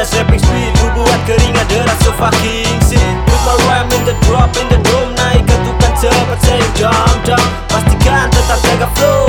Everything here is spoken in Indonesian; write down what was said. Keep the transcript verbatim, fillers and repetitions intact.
fast rapping speed, ku buat keringat deras so fucking sick. Put my rhyme in the drop, in the dome, naik ketukan cepat sayang jam jam. Pastikan tetap jaga flow.